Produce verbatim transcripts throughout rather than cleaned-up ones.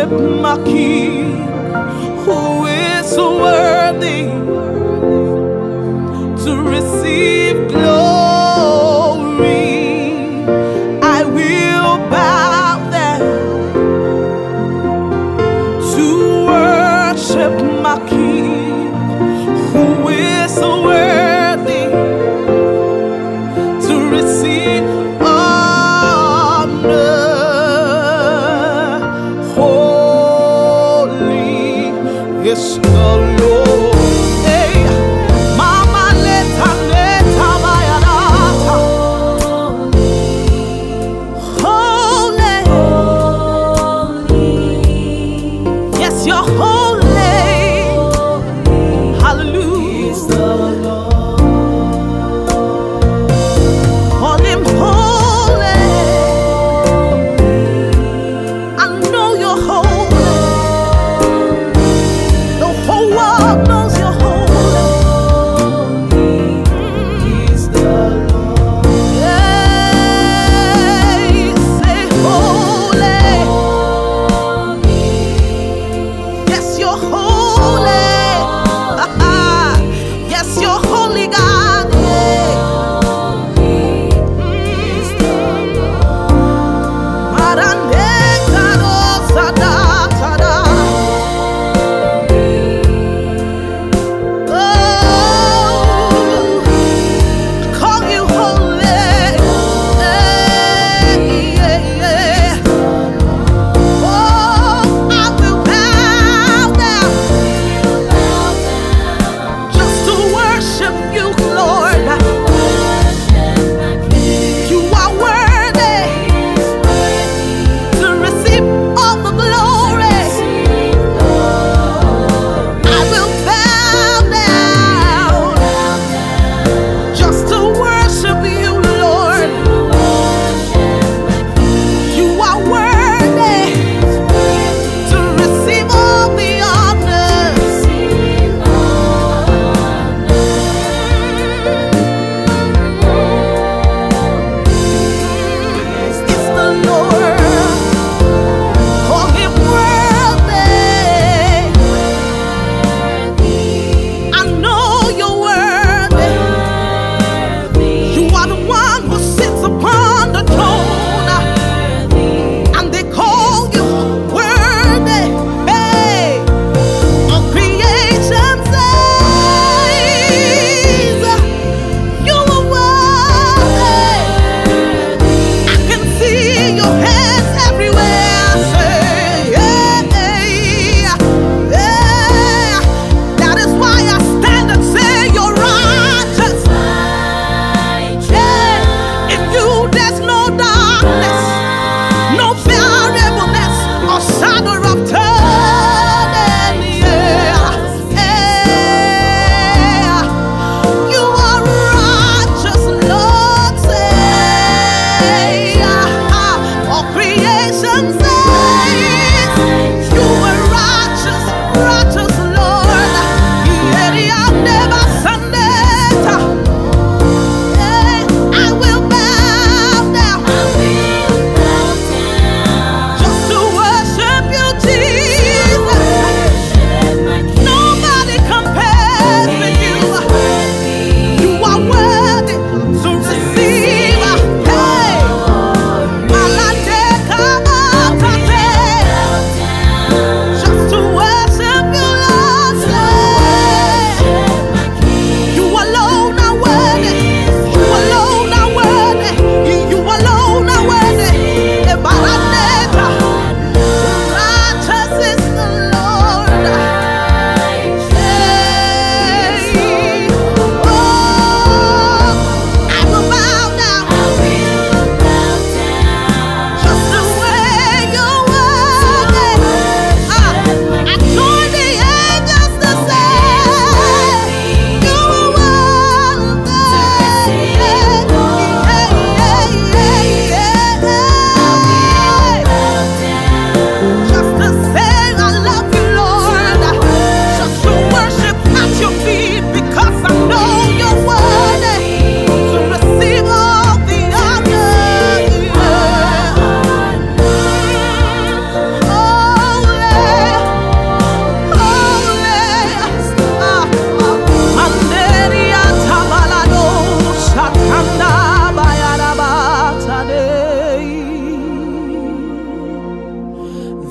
worship my King, who is worthy to receive glory. I will bow down to worship my King, who is worthy to receive honor. Yes, the Lord. Hey, Mama, leta leta bayadata. Holy, yes, you're holy. Hallelujah. Call him holy. I know you're holy.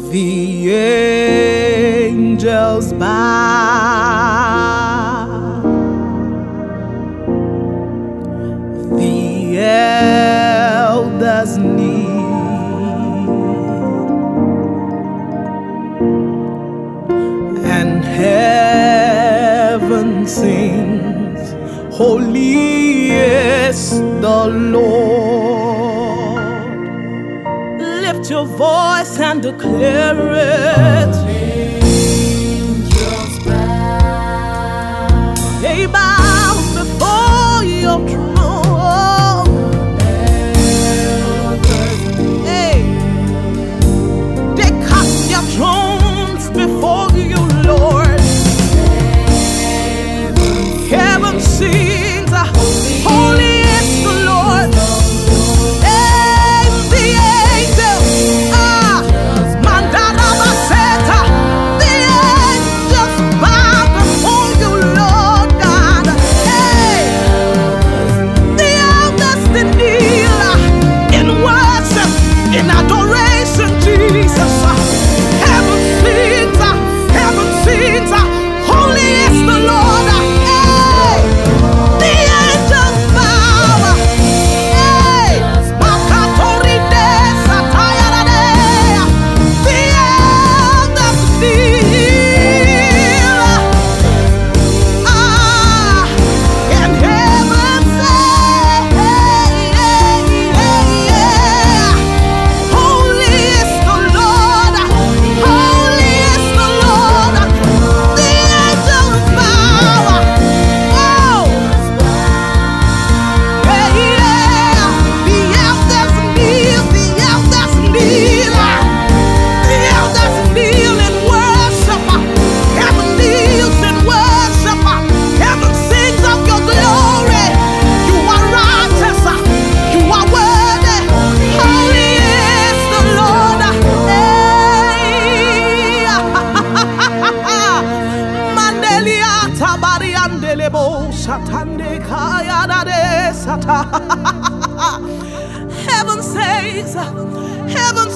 The angels bow, the elders kneel, and heaven sings, holy is the Lord. Lift your voice and declare it. Angels bow. They bow before your throne. Hey, they cast their thrones before you, Lord. Heaven sings, holy is the Lord. And the angels, ah, Mandarabaseta, the angels bow before you, Lord God. Hey, the elders they kneel in worship, in adoration, Jesus. Heaven sings, heaven sings, holy is the Lord. Hey, the angels bow. Hey, Makatori de Satayara de. The elders kneel. Ah, and heaven say, holy is the Lord, holy is the Lord. The angels bow. Oh, yeah, yeah. The elders kneel, the elders kneel, the elders kneel in worship. Heaven kneels in worship. Heaven sings of your glory. You are righteous. You are worthy. Holy is the Lord. Hey. Mandelia tabari andelebo satande kaya de sata. Heaven says, heaven